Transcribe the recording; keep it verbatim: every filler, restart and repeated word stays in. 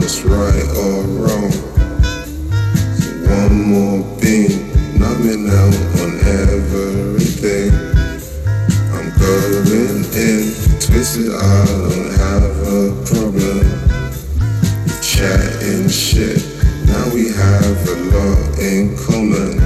what's right or wrong. So one more beam, numbing out on everything. I'm going in, twisted, I don't have a problem. Chatting shit, now we have a lot in common.